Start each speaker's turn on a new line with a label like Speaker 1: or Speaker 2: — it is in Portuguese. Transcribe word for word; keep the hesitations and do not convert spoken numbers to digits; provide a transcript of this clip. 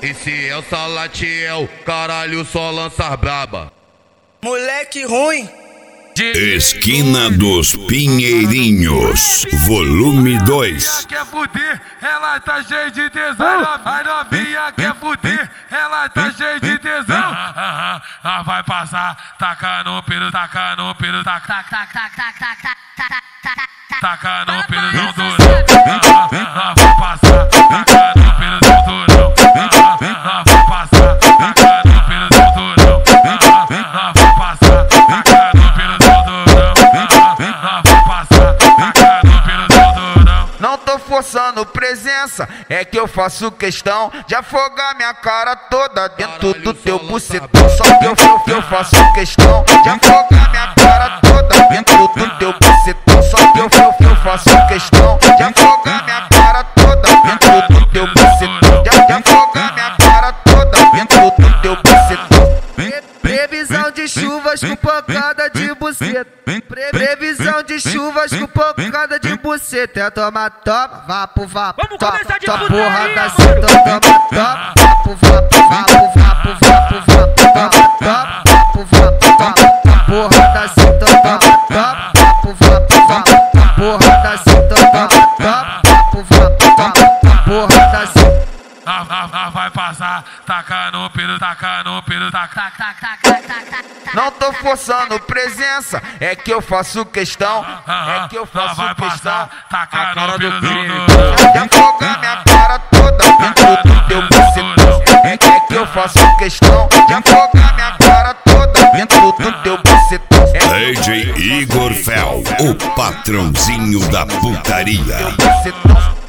Speaker 1: Esse é o Salatiel, caralho, só lança braba.
Speaker 2: Moleque ruim.
Speaker 3: Esquina dos Pinheirinhos, volume dois.
Speaker 4: Quer fuder, ela tá cheia de tesão. A novinha quer fuder, ela tá cheia de tesão. Ah, vai passar, taca no pelo, taca no pelo, taca, taca, taca, taca, taca, taca no pelo, não durão. Ah, vai passar, taca no pelo, não durão. Ah, vai passar, taca no pelo, não durão. Ah, vai passar, taca no pelo, não durão. Ah, vai passar, taca no pelo, não durão.
Speaker 5: Não tô forçando presença, é que eu faço questão de afogar minha cara toda dentro do teu bucetão. Só que eu, eu, eu faço questão de afogar minha cara toda dentro do teu bucetão. Só que eu, eu, eu faço questão de afogar minha cara toda dentro do teu bucetão. De, de afogar minha cara toda dentro do teu bucetão.
Speaker 2: Previsão de chuvas com pancada de buceta. Pre Previsão de chuvas com pancada de buceta. É toma, toma, vapo, vapo.
Speaker 6: Vamos
Speaker 2: toma,
Speaker 6: começar de
Speaker 2: toma,
Speaker 6: putaria,
Speaker 2: porra da
Speaker 6: mano.
Speaker 2: seta. Toma, toma, vapo, vapo, vapo, vapo, vapo, vapo. Toma, toma, vapo, vapo, vapo. Porra da seta. Toma, toma, vapo, vapo, vapo. Porra da seta. Toma, toma, vapo, vapo, vapo. Porra da seta.
Speaker 4: Ah, ah, ah, vai passar, taca no pelo, taca no pelo, taca, taca, taca, taca.
Speaker 5: Não tô forçando presença, é que eu faço questão, é que eu faço
Speaker 4: vai
Speaker 5: questão
Speaker 4: passar, taca
Speaker 5: a cara
Speaker 4: no
Speaker 5: do
Speaker 4: pelo,
Speaker 5: crime
Speaker 4: não durão.
Speaker 5: de afogar minha cara toda dentro do teu bucetão. É que, é que eu faço questão de afogar minha cara toda dentro do teu bucetão.
Speaker 3: D J Igor Fel, o patrãozinho da putaria.
Speaker 5: Bucetão.